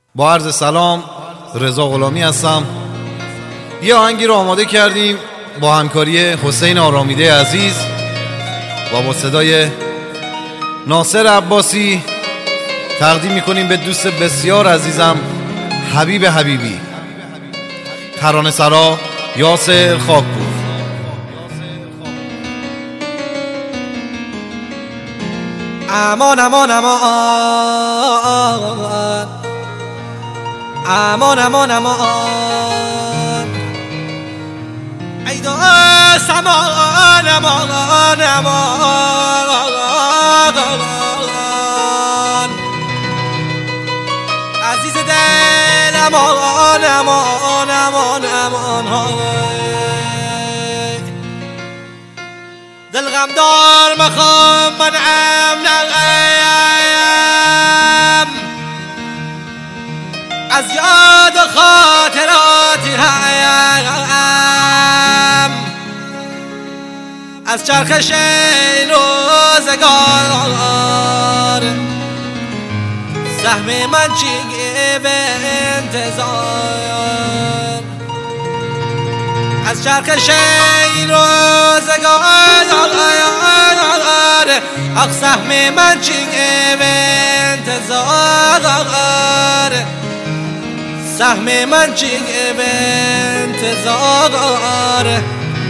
با عرض سلام، رضا غلامی هستم. یه آهنگی رو آماده کردیم با همکاری حسین آرامیده عزیز و با صدای ناصر عباسی. تقدیم میکنیم به دوست بسیار عزیزم حبیب حبیبی، ترانه سرا یاسر خاکپور. امان امان امان امان امان امان ای دوست امان امان امان عزیز دل امان امان امان امان دل غم دار مخوام منعم نغیم از یاد و خاطراتی هایم از چرخش این روزگار سهم من چیگه به انتظار از چرخش این روزگار اخ سهم من چیگه به انتظار سهم من چیگه به انتظار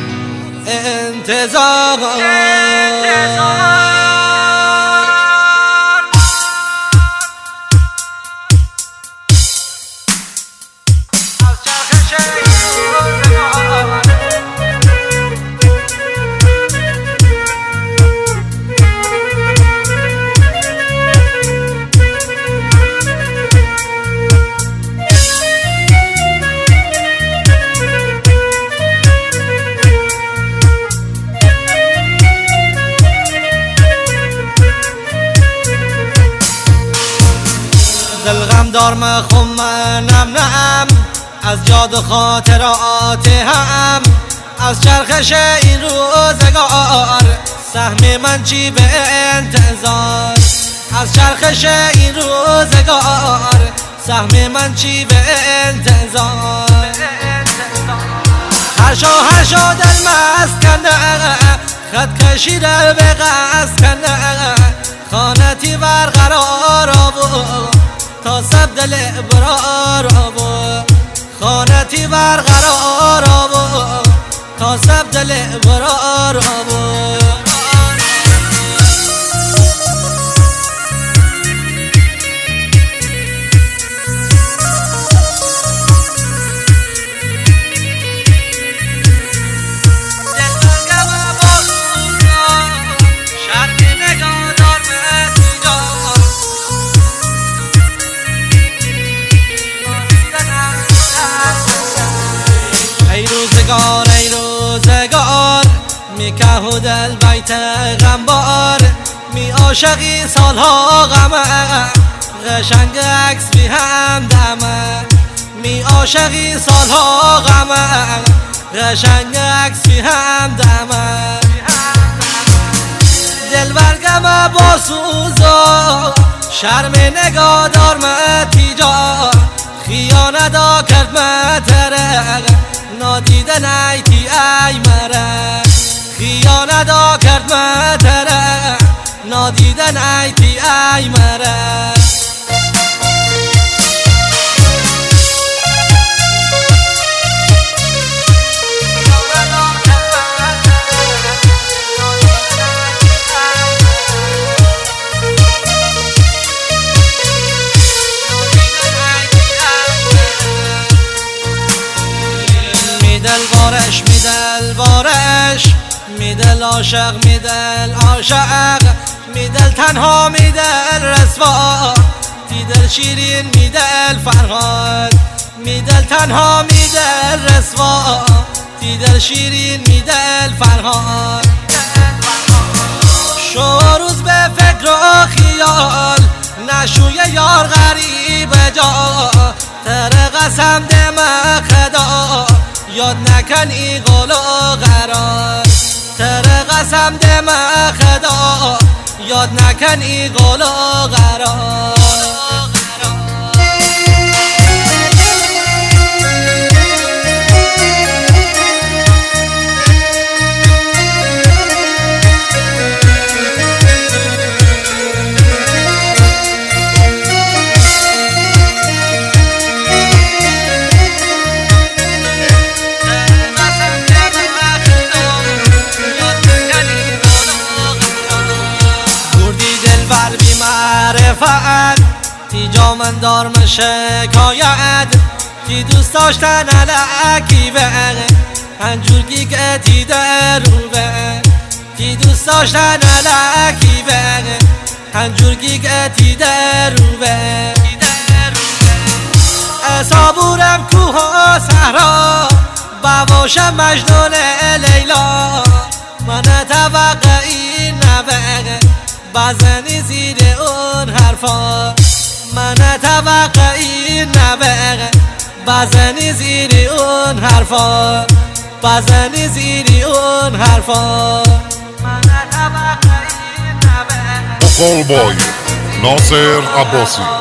دلغم دار مخم منم نم از یاد و خاطرات هم از چرخش این روزگار سهم من چی به انتظار از چرخش این روزگار سهم من چی به انتظار هر شو دل مسکنه خط کشیده به قصد کنه خانتی برقرار بود تا سب دل برار بود خانتی برقرار بود تا سب دل برار بود ای روزگار می که دل بیت غمبار می عاشقی سالها غمه قشنگ عکس بی هم دمه می عاشقی سالها غمه قشنگ عکس بی هم دمه دل برگم با سوزا شرم نگاه دار متیجا خیانه دا کرد متره نادیده نیتی ای مره خیانه دا کرد متره نادیده نیتی ای مره میدل عاشق میدل عاشق میدل تنها میدل رسوا دیدل شیرین میدل فرهاد میدل تنها میدل رسوا دیدل شیرین میدل فرهاد شو روز به فکر و خیال نشوی یار غریب جا تر قسم دم خدا یاد نکنی قول و قرار تر قسم دم خدا یاد نکنی قول و قرار کار شکایت کی دوست داشتن علکی به هنجور گیگتی در رو به کی دوست داشتن علکی به هنجور گیگتی در رو به صابورم کوه و صحرا بواشم مجنون لیلا من توقعی نبغه بزنی زیر اون حرفا من توقعی نبغه بزنی زیر اون حرفا بزنی زیر اون حرفا من توقعی نبغه بقال بای ناصر عباسی